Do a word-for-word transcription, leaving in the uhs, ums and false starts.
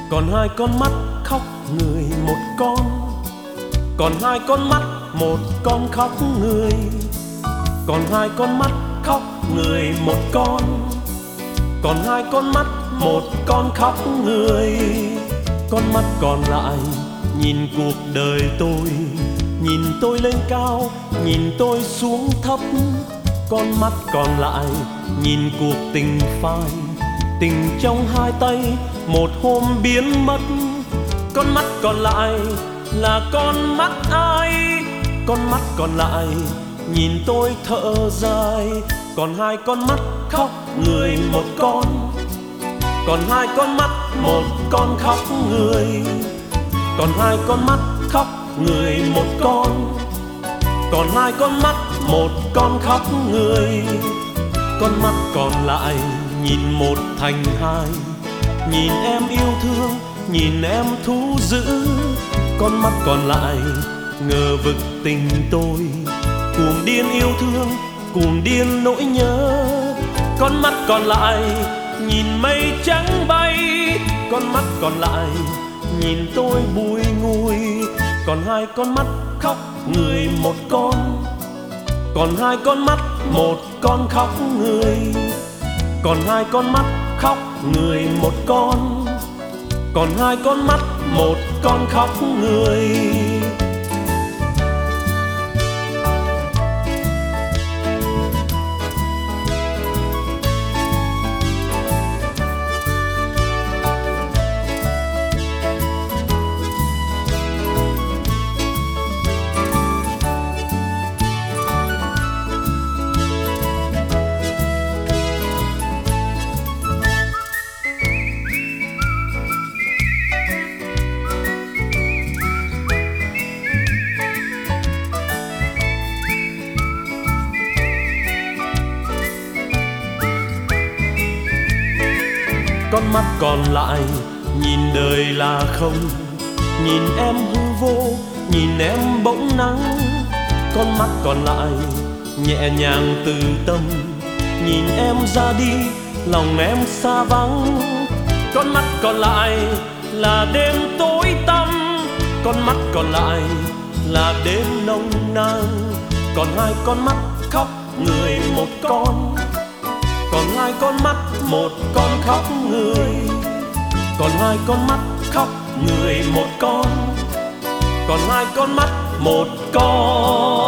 Còn hai con mắt khóc người một con, còn hai con mắt một con khóc người, còn hai con mắt khóc người một con, còn hai con mắt một con khóc người. Con mắt còn lại nhìn cuộc đời tôi, nhìn tôi lên cao, nhìn tôi xuống thấp. Con mắt còn lại nhìn cuộc tình phai, tình trong hai tay một hôm biến mất. Con mắt còn lại là con mắt ai? Con mắt còn lại nhìn tôi thở dài. Còn hai con mắt khóc người một con, còn hai con mắt một con khóc người, còn hai con mắt khóc người một con, còn hai con mắt một con khóc người. Con mắt còn lại nhìn một thành hai, nhìn em yêu thương, nhìn em thú dữ. Con mắt còn lại ngờ vực tình tôi, cuồng điên yêu thương, cuồng điên nỗi nhớ. Con mắt còn lại nhìn mây trắng bay, con mắt còn lại nhìn tôi bùi ngùi. Còn hai con mắt khóc người một con, còn hai con mắt một con khóc người, còn hai con mắt khóc người một con, còn hai con mắt một con khóc người. Con mắt còn lại nhìn đời là không, nhìn em hư vô, nhìn em bỗng nắng. Con mắt còn lại nhẹ nhàng từ tâm, nhìn em ra đi, lòng em xa vắng. Con mắt còn lại là đêm tối tăm, con mắt còn lại là đêm nồng nàn. Còn hai con mắt khóc người một con, còn hai con mắt một con khóc người, còn hai con mắt khóc người một con, còn hai con mắt một con.